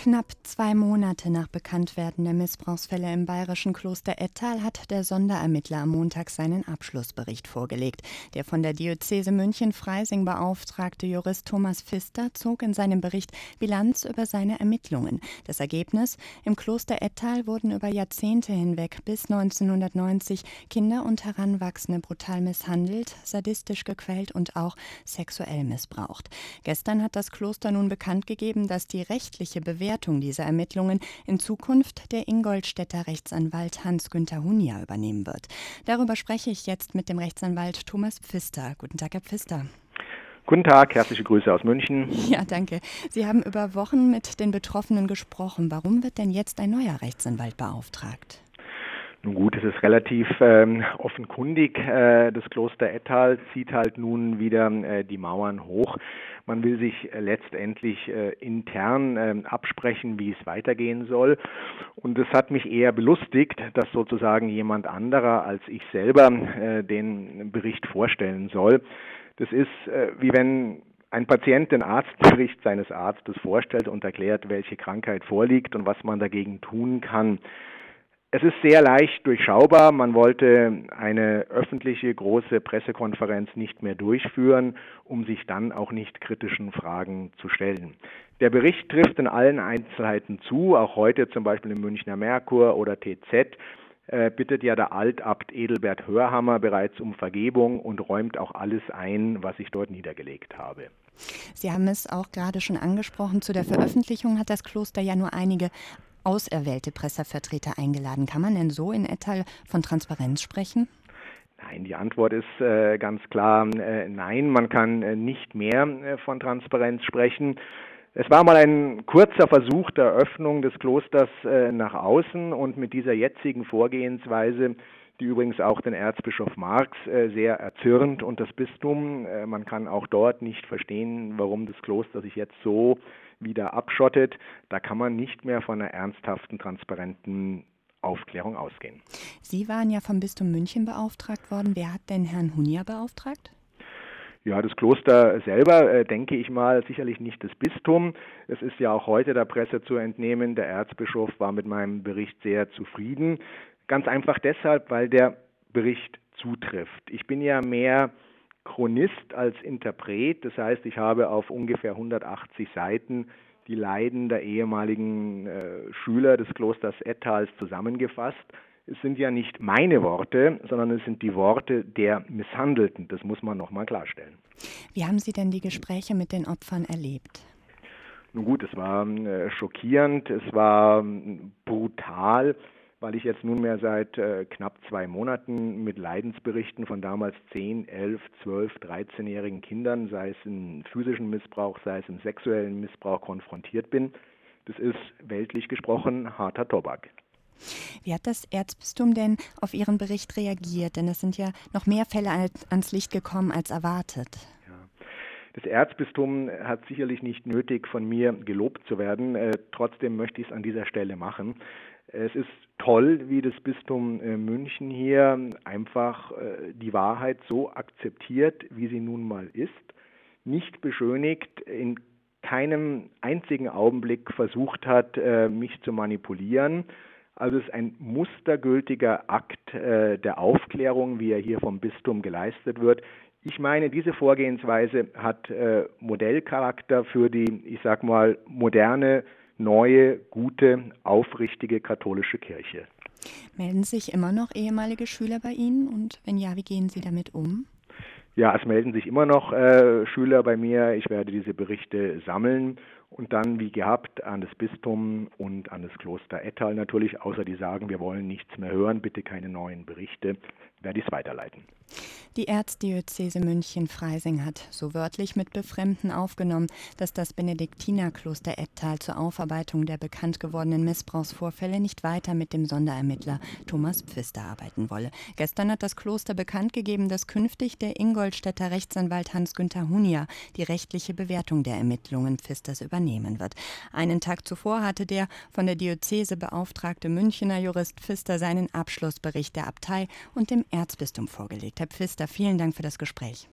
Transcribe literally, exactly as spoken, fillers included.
Knapp zwei Monate nach Bekanntwerden der Missbrauchsfälle im bayerischen Kloster Ettal hat der Sonderermittler am Montag seinen Abschlussbericht vorgelegt. Der von der Diözese München-Freising beauftragte Jurist Thomas Pfister zog in seinem Bericht Bilanz über seine Ermittlungen. Das Ergebnis: Im Kloster Ettal wurden über Jahrzehnte hinweg bis neunzehnhundertneunzig Kinder und Heranwachsende brutal misshandelt, sadistisch gequält und auch sexuell missbraucht. Gestern hat das Kloster nun bekannt gegeben, dass die rechtliche Bewertung dieser Ermittlungen in Zukunft der Ingolstädter Rechtsanwalt Hans-Günther Hunia übernehmen wird. Darüber spreche ich jetzt mit dem Rechtsanwalt Thomas Pfister. Guten Tag, Herr Pfister. Guten Tag, herzliche Grüße aus München. Ja, danke. Sie haben über Wochen mit den Betroffenen gesprochen. Warum wird denn jetzt ein neuer Rechtsanwalt beauftragt? Nun gut, es ist relativ ähm, offenkundig. Äh, das Kloster Ettal zieht halt nun wieder äh, die Mauern hoch. Man will sich äh, letztendlich äh, intern äh, absprechen, wie es weitergehen soll. Und es hat mich eher belustigt, dass sozusagen jemand anderer als ich selber äh, den Bericht vorstellen soll. Das ist äh, wie wenn ein Patient den Arztbericht seines Arztes vorstellt und erklärt, welche Krankheit vorliegt und was man dagegen tun kann. Es ist sehr leicht durchschaubar. Man wollte eine öffentliche große Pressekonferenz nicht mehr durchführen, um sich dann auch nicht kritischen Fragen zu stellen. Der Bericht trifft in allen Einzelheiten zu, auch heute zum Beispiel im Münchner Merkur oder T Z. Äh, bittet ja der Altabt Edelbert Hörhammer bereits um Vergebung und räumt auch alles ein, was ich dort niedergelegt habe. Sie haben es auch gerade schon angesprochen. Zu der Veröffentlichung hat das Kloster ja nur einige auserwählte Pressevertreter eingeladen. Kann man denn so in Ettal von Transparenz sprechen? Nein, die Antwort ist äh, ganz klar äh, nein. Man kann äh, nicht mehr äh, von Transparenz sprechen. Es war mal ein kurzer Versuch der Öffnung des Klosters äh, nach außen und mit dieser jetzigen Vorgehensweise, die übrigens auch den Erzbischof Marx äh, sehr erzürnt und das Bistum, äh, man kann auch dort nicht verstehen, warum das Kloster sich jetzt so wieder abschottet. Da kann man nicht mehr von einer ernsthaften, transparenten Aufklärung ausgehen. Sie waren ja vom Bistum München beauftragt worden. Wer hat denn Herrn Hunia beauftragt? Ja, das Kloster selber, äh, denke ich mal, sicherlich nicht das Bistum. Es ist ja auch heute der Presse zu entnehmen, der Erzbischof war mit meinem Bericht sehr zufrieden. Ganz einfach deshalb, weil der Bericht zutrifft. Ich bin ja mehr Chronist als Interpret, das heißt, ich habe auf ungefähr hundertachtzig Seiten die Leiden der ehemaligen äh, Schüler des Klosters Ettals zusammengefasst. Es sind ja nicht meine Worte, sondern es sind die Worte der Misshandelten. Das muss man nochmal klarstellen. Wie haben Sie denn die Gespräche mit den Opfern erlebt? Nun gut, es war äh, schockierend, es war äh, brutal, weil ich jetzt nunmehr seit äh, knapp zwei Monaten mit Leidensberichten von damals zehn, elf, zwölf, dreizehnjährigen Kindern, sei es im physischen Missbrauch, sei es im sexuellen Missbrauch, konfrontiert bin. Das ist weltlich gesprochen harter Tobak. Wie hat das Erzbistum denn auf Ihren Bericht reagiert? Denn es sind ja noch mehr Fälle ans Licht gekommen als erwartet. Ja. Das Erzbistum hat sicherlich nicht nötig, von mir gelobt zu werden. Äh, trotzdem möchte ich es an dieser Stelle machen. Es ist toll, wie das Bistum äh, München hier einfach äh, die Wahrheit so akzeptiert, wie sie nun mal ist, nicht beschönigt, in keinem einzigen Augenblick versucht hat, äh, mich zu manipulieren. Also es ist ein mustergültiger Akt äh, der Aufklärung, wie er hier vom Bistum geleistet wird. Ich meine, diese Vorgehensweise hat äh, Modellcharakter für die, ich sag mal, moderne, neue, gute, aufrichtige katholische Kirche. Melden sich immer noch ehemalige Schüler bei Ihnen? Und wenn ja, wie gehen Sie damit um? Ja, es melden sich immer noch äh, Schüler bei mir. Ich werde diese Berichte sammeln und dann, wie gehabt, an das Bistum und an das Kloster Ettal natürlich, außer die sagen, wir wollen nichts mehr hören, bitte keine neuen Berichte, werde ich es weiterleiten. Die Erzdiözese München-Freising hat so wörtlich mit Befremden aufgenommen, dass das Benediktinerkloster Ettal zur Aufarbeitung der bekannt gewordenen Missbrauchsvorfälle nicht weiter mit dem Sonderermittler Thomas Pfister arbeiten wolle. Gestern hat das Kloster bekannt gegeben, dass künftig der Ingolstädter Rechtsanwalt Hans-Günther Hunia die rechtliche Bewertung der Ermittlungen Pfisters übernehmen wird. Einen Tag zuvor hatte der von der Diözese beauftragte Münchner Jurist Pfister seinen Abschlussbericht der Abtei und dem Erzbistum vorgelegt. Herr Pfister, vielen Dank für das Gespräch.